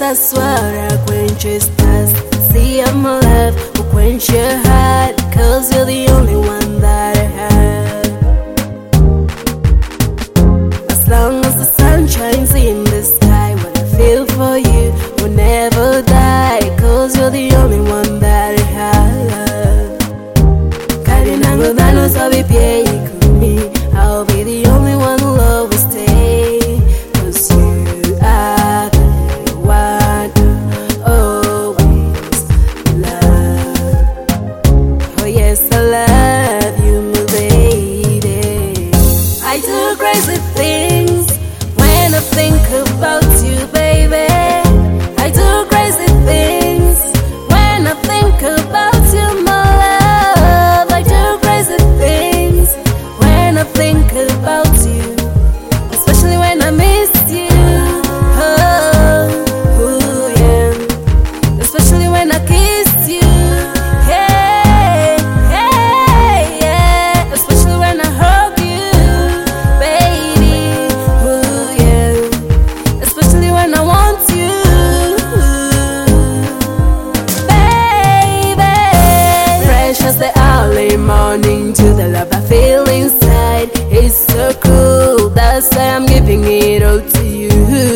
That's what quenches thirst. See of my love will quench your heart, 'cause you're the only one that I have. As long as the sun shines in the sky, what I feel for you will never die, 'cause you're the only one that I have. Kari nango dano sabi pie ikumi, I'll be the only one who will always stay, 'cause you are the one I always love. Oh yes, I love you, my baby. I do crazy things when I think about you, baby. I do crazy things when I think about you, my love. I do crazy things when I think about you, especially when I miss you. Oh yeah, especially when I kiss you. Hey, hey, yeah, especially when I hug you, baby. Oh yeah, especially when I want you, baby. Fresh as the early morning to the love I feel inside. It's so cool, that's why I'm giving it all to you.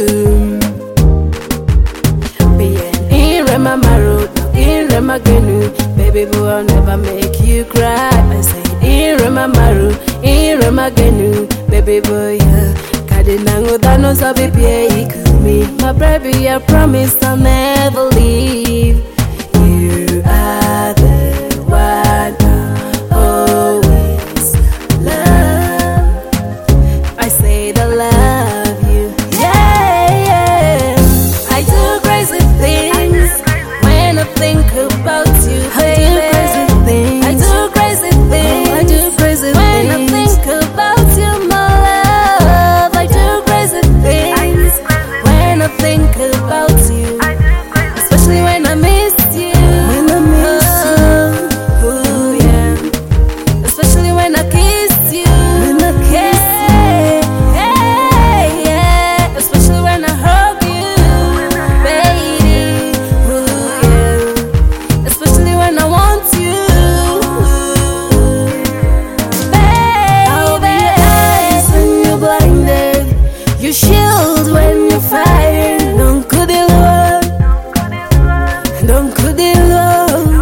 Bien, in Remamaru, in Remagenu, baby boo, I'll never make you cry. I say in Remamaru, in Remagenu, baby boo, yeah. Kadinango dano sabi pie ikumi, my baby, I promise I'll never leave. You are the one I always love. I say I love you, yeah, yeah. I do crazy things when I think about you, baby. I do crazy things. I do crazy when I think about you, my love. I do crazy things when I think about you, especially when I miss you. When I miss you, oh yeah, especially when I kiss you. When I kiss you, hey, yeah, especially when I hug you, baby. Oh yeah, especially when I want you, baby. I'll be your eyes when you're blinded, your shield when you're fighting. Don't could it love, don't could it love.